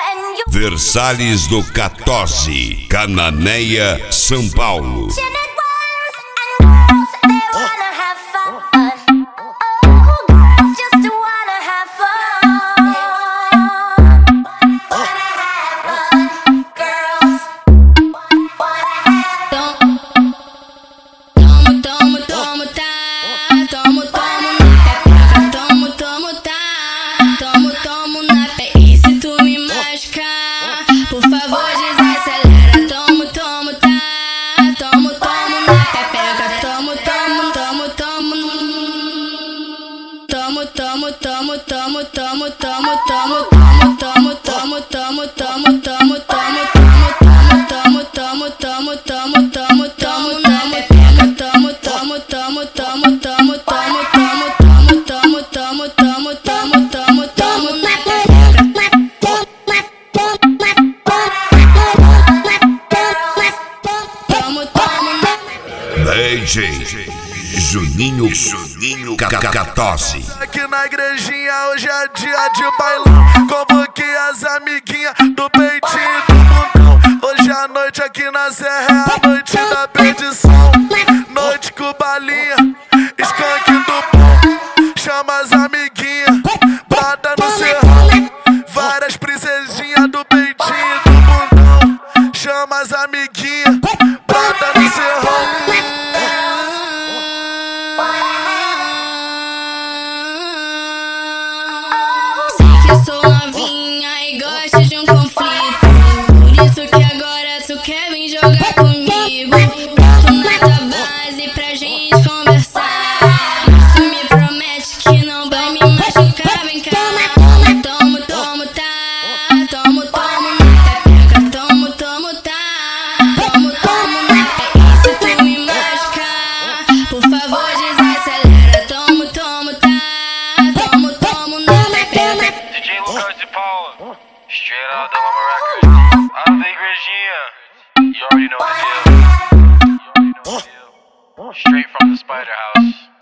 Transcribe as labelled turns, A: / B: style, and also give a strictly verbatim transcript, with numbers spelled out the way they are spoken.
A: Versalhes do quatorze, Cananéia, São Paulo.
B: Por favor, desacelera, tomo, tomo, tá. Tomo, tomo na pepeca, tomo, tomo, tomo, tomo. Tomo, tomo, tomo, tomo, tomo, tomo, tomo, tomo, tomo, tomo, tomo, tomo, tomo, tomo, tomo, tomo, tomo, tomo, tomo, tomo na pepeca, tomo, tomo, tomo, tomo, tomo, tomo, tomo, tomo, tomo, tomo, tomo, tomo, tomo, tomo na pepeca.
A: D J Juninho, Juninho quatorze.
C: Aqui na igrejinha hoje é dia de bailão. Convoquei as amiguinhas do peitinho do mundão. Hoje à noite aqui na serra é a noite da perdição. Noite com balinha, skunk do bom. Chama as amiguinhas, brota no serrão. Várias princesinhas do peitinho do mundão. Chama as amiguinhas, brota no serrão.
B: Eu sou novinha e gosto de um conflito. Por isso que agora tu quer vir jogar comigo. Boto na tua base pra gente conversar. Tu me promete que não vai me machucar. Vem cá, tomo, tomo, tomo, tá. Tomo, tomo na pepeca, tomo, tomo, tá. Tomo, tomo na pepeca. E se tu me machucar, por favor desacelera. Tomo, tomo, tá. Tomo, tomo na pepeca.
D: D J Lucas de Paula, straight out of Mama Records, out of the Igrejinha. You already know the deal. You already know the deal. Straight from the Spider House.